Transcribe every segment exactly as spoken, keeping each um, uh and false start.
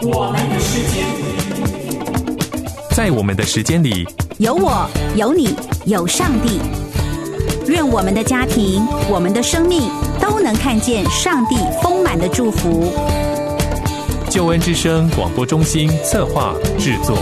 我们的时间， 在我们的时间里， 有我，有你，有上帝。愿我们的家庭，我们的生命都能看见上帝丰满的祝福。 救恩之声广播中心策划制作。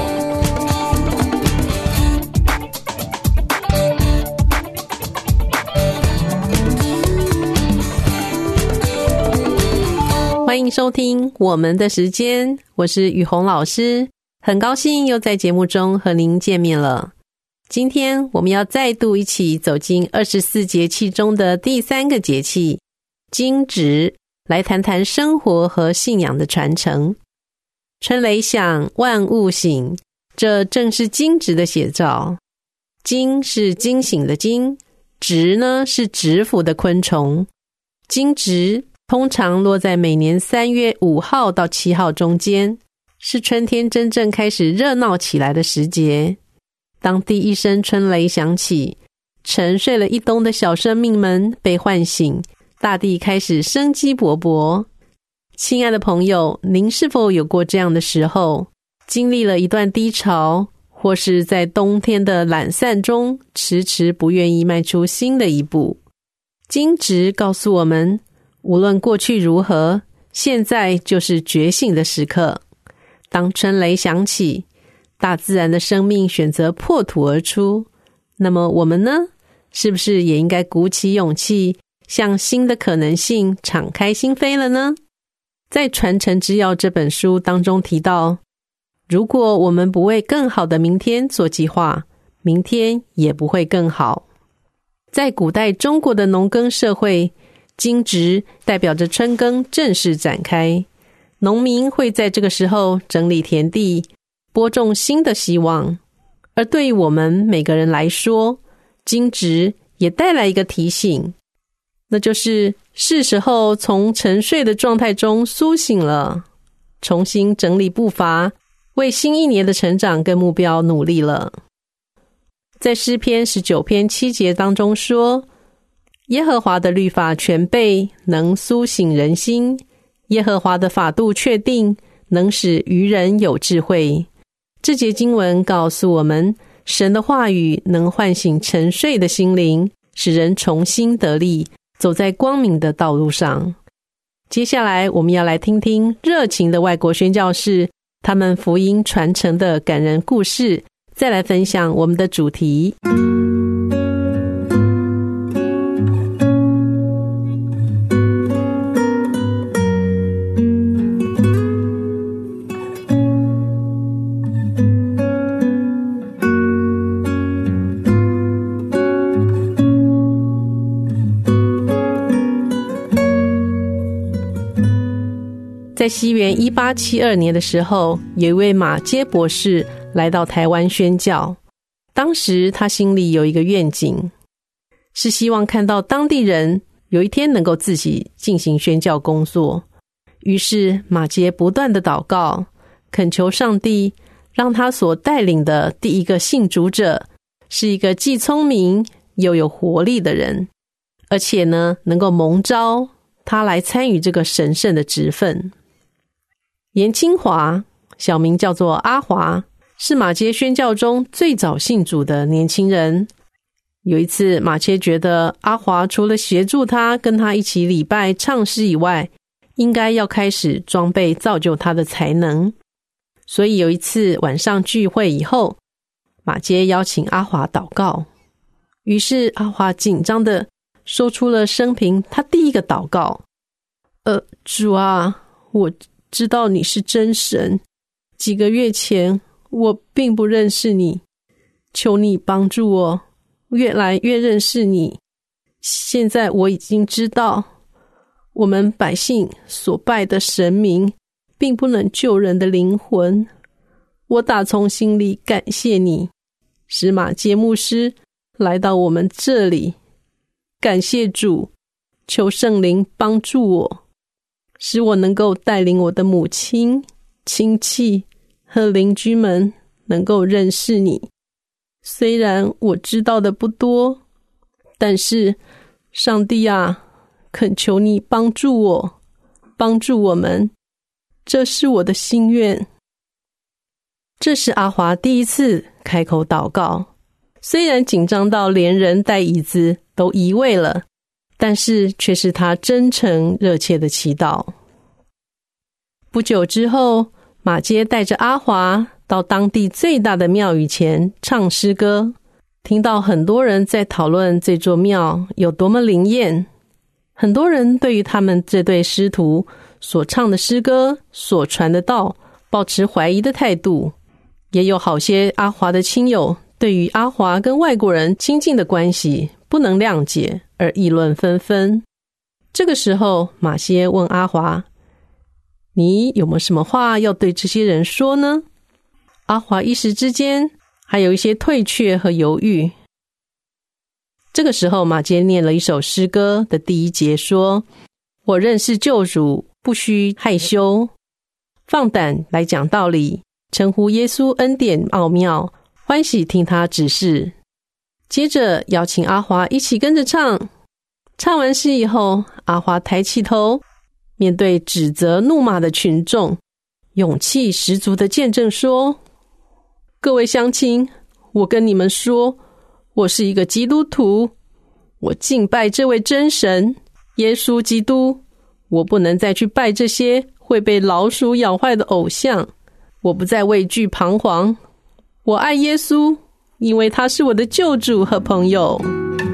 欢迎收听我们的时间，我是雨虹老师，很高兴又在节目中和您见面了。今天我们要再度一起走进二十四节气中的第三个节气惊蛰，来谈谈生活和信仰的传承。春雷响，万物醒，这正是惊蛰的写照。惊是惊醒的惊，蛰呢是蛰伏的昆虫。惊蛰通常落在每年三月五号到七号中间，是春天真正开始热闹起来的时节。当第一声春雷响起，沉睡了一冬的小生命们被唤醒，大地开始生机勃勃。亲爱的朋友，您是否有过这样的时候，经历了一段低潮，或是在冬天的懒散中迟迟不愿意迈出新的一步？惊蛰告诉我们，无论过去如何，现在就是觉醒的时刻。当春雷响起，大自然的生命选择破土而出，那么我们呢？是不是也应该鼓起勇气，向新的可能性敞开心扉了呢？在《传承之要》这本书当中提到，如果我们不为更好的明天做计划，明天也不会更好。在古代中国的农耕社会，惊蛰代表着春耕正式展开，农民会在这个时候整理田地，播种新的希望。而对于我们每个人来说，惊蛰也带来一个提醒，那就是是时候从沉睡的状态中苏醒了，重新整理步伐，为新一年的成长跟目标努力了。在诗篇十九篇七节当中说，耶和华的律法全备，能苏醒人心；耶和华的法度确定，能使愚人有智慧。这节经文告诉我们，神的话语能唤醒沉睡的心灵，使人重新得力，走在光明的道路上。接下来我们要来听听热情的外国宣教士他们福音传承的感人故事，再来分享我们的主题。在西元一八七二年的时候，有一位马偕博士来到台湾宣教。当时他心里有一个愿景，是希望看到当地人有一天能够自己进行宣教工作。于是马偕不断的祷告，恳求上帝让他所带领的第一个信主者是一个既聪明又有活力的人，而且呢能够蒙召他来参与这个神圣的职分。严清华，小名叫做阿华，是马偕宣教中最早信主的年轻人。有一次马偕觉得阿华除了协助他跟他一起礼拜唱诗以外，应该要开始装备造就他的才能。所以有一次晚上聚会以后，马偕邀请阿华祷告。于是阿华紧张的说出了生平他第一个祷告，呃，主啊，我知道你是真神，几个月前我并不认识你，求你帮助我越来越认识你。现在我已经知道，我们百姓所拜的神明并不能救人的灵魂。我打从心里感谢你，使马偕牧师来到我们这里。感谢主，求圣灵帮助我，使我能够带领我的母亲、亲戚和邻居们能够认识你。虽然我知道的不多，但是上帝啊，恳求你帮助我，帮助我们， 这是我的心愿。这是阿华第一次开口祷告，虽然紧张到连人带椅子都移位了，但是却是他真诚热切的祈祷。不久之后，马偕带着阿华到当地最大的庙宇前唱诗歌，听到很多人在讨论这座庙有多么灵验，很多人对于他们这对师徒所唱的诗歌、所传的道抱持怀疑的态度，也有好些阿华的亲友对于阿华跟外国人亲近的关系不能谅解而议论纷纷。这个时候，马偕问阿华：你有没有什么话要对这些人说呢？阿华一时之间还有一些退却和犹豫。这个时候，马偕念了一首诗歌的第一节说：我认识救主，不需害羞，放胆来讲道理，称呼耶稣恩典奥妙，欢喜听他指示。接着邀请阿华一起跟着唱。唱完诗以后，阿华抬起头，面对指责怒骂的群众，勇气十足的见证说：各位乡亲，我跟你们说，我是一个基督徒，我敬拜这位真神耶稣基督，我不能再去拜这些会被老鼠咬坏的偶像，我不再畏惧彷徨，我爱耶稣，因为他是我的救主和朋友。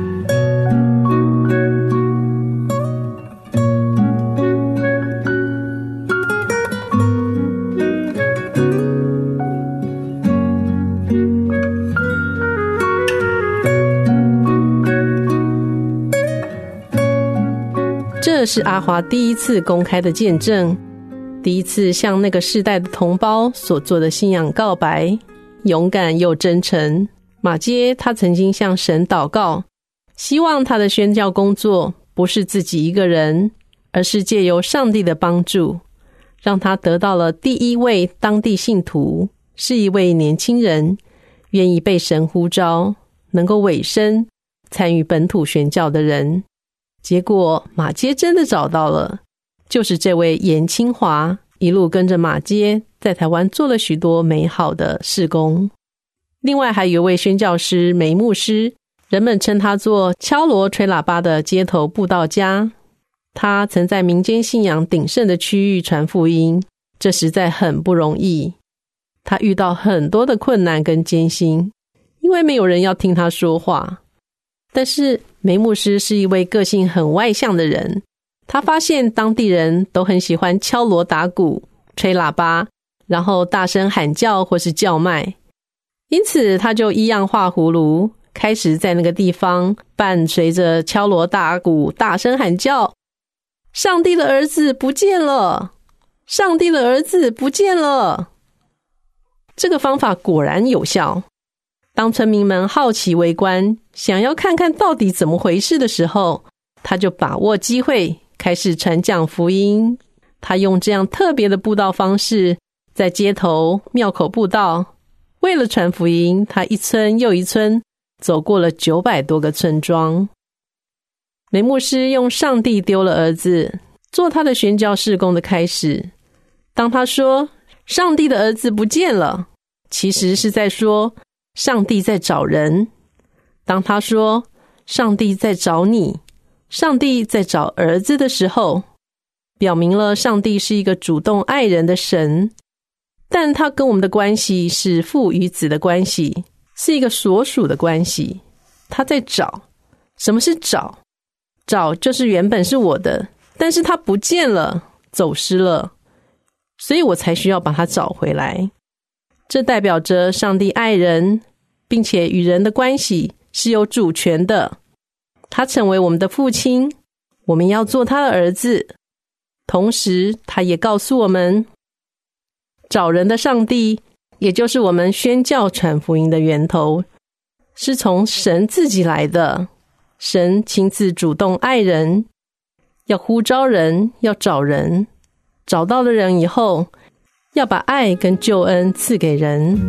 这是阿华第一次公开的见证，第一次向那个世代的同胞所做的信仰告白，勇敢又真诚。马偕他曾经向神祷告，希望他的宣教工作不是自己一个人，而是借由上帝的帮助，让他得到了第一位当地信徒，是一位年轻人，愿意被神呼召，能够委身参与本土宣教的人。结果马偕真的找到了，就是这位严清华，一路跟着马偕在台湾做了许多美好的事工。另外还有一位宣教师梅牧师，人们称他做敲锣吹喇叭的街头布道家。他曾在民间信仰鼎盛的区域传福音，这实在很不容易。他遇到很多的困难跟艰辛，因为没有人要听他说话。但是梅牧师是一位个性很外向的人，他发现当地人都很喜欢敲锣打鼓、吹喇叭，然后大声喊叫或是叫卖，因此他就一样画葫芦，开始在那个地方伴随着敲锣打鼓大声喊叫：上帝的儿子不见了，上帝的儿子不见了。这个方法果然有效。当村民们好奇围观，想要看看到底怎么回事的时候，他就把握机会开始传讲福音。他用这样特别的布道方式，在街头庙口布道。为了传福音，他一村又一村走过了九百多个村庄。梅牧师用上帝丢了儿子做他的宣教事工的开始。当他说上帝的儿子不见了，其实是在说上帝在找人。当他说上帝在找你，上帝在找儿子的时候，表明了上帝是一个主动爱人的神，但他跟我们的关系是父与子的关系，是一个所属的关系。他在找。什么是找？找就是原本是我的，但是他不见了，走失了，所以我才需要把他找回来。这代表着上帝爱人，并且与人的关系是有主权的。他成为我们的父亲，我们要做他的儿子。同时他也告诉我们，找人的上帝，也就是我们宣教传福音的源头，是从神自己来的。神亲自主动爱人，要呼召人，要找人，找到了人以后，要把爱跟救恩赐给人。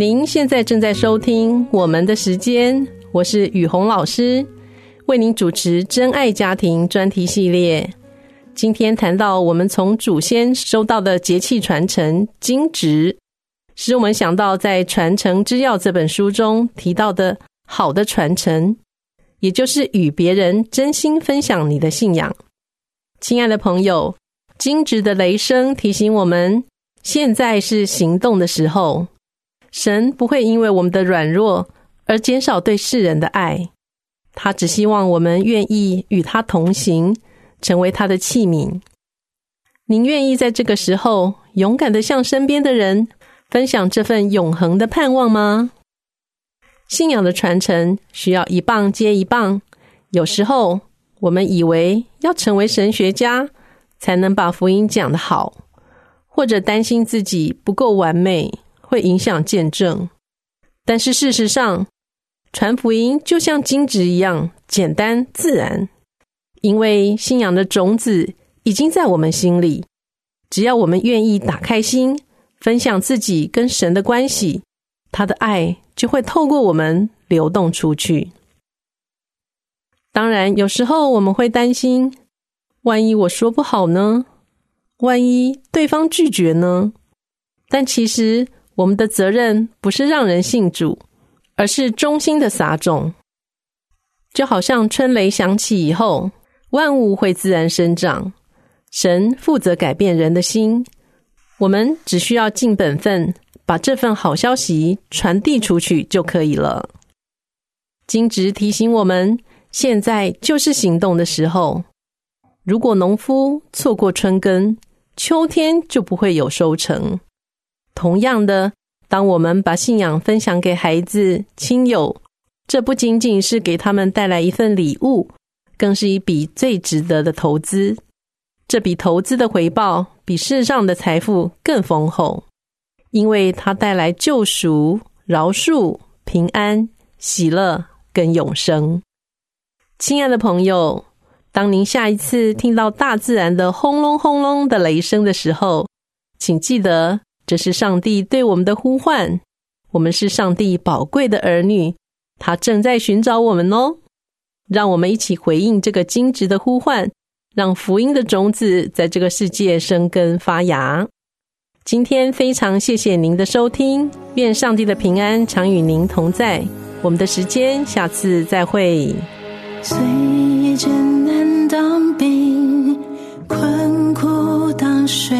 您现在正在收听我们的时间，我是雨虹老师，为您主持真爱家庭专题系列。今天谈到我们从祖先收到的节气传承金质，使我们想到在《传承之要》这本书中提到的好的传承，也就是与别人真心分享你的信仰。亲爱的朋友，金质的雷声提醒我们，现在是行动的时候。神不会因为我们的软弱而减少对世人的爱，他只希望我们愿意与他同行，成为他的器皿。您愿意在这个时候勇敢地向身边的人分享这份永恒的盼望吗？信仰的传承需要一棒接一棒，有时候我们以为要成为神学家才能把福音讲得好，或者担心自己不够完美会影响见证。但是事实上，传福音就像金质一样简单自然，因为信仰的种子已经在我们心里，只要我们愿意打开心，分享自己跟神的关系，他的爱就会透过我们流动出去。当然，有时候我们会担心，万一我说不好呢？万一对方拒绝呢？但其实我们的责任不是让人信主，而是衷心的撒种。就好像春雷响起以后，万物会自然生长，神负责改变人的心，我们只需要尽本分，把这份好消息传递出去就可以了。金质提醒我们，现在就是行动的时候。如果农夫错过春耕，秋天就不会有收成。同样的，当我们把信仰分享给孩子、亲友，这不仅仅是给他们带来一份礼物，更是一笔最值得的投资。这笔投资的回报比世上的财富更丰厚，因为它带来救赎、饶恕、平安、喜乐跟永生。亲爱的朋友，当您下一次听到大自然的轰隆轰隆的雷声的时候，请记得这是上帝对我们的呼唤，我们是上帝宝贵的儿女，他正在寻找我们哦。让我们一起回应这个金质的呼唤，让福音的种子在这个世界生根发芽。今天非常谢谢您的收听，愿上帝的平安常与您同在。我们的时间下次再会。 虽艰难当兵，困苦当水，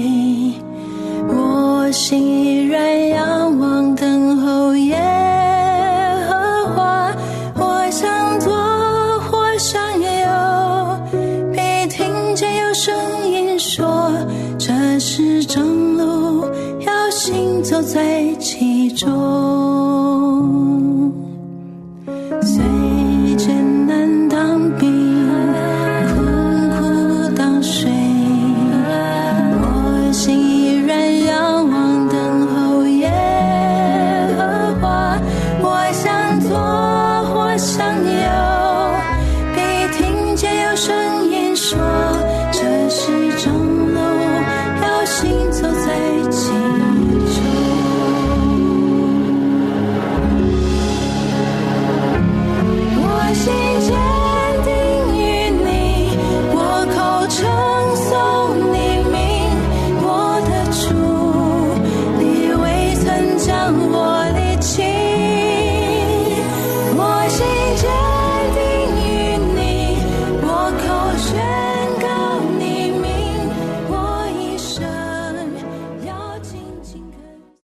我心依然仰望等候耶和华。我想做，我想有，必听见有声音说，这是正路，要行走在其中。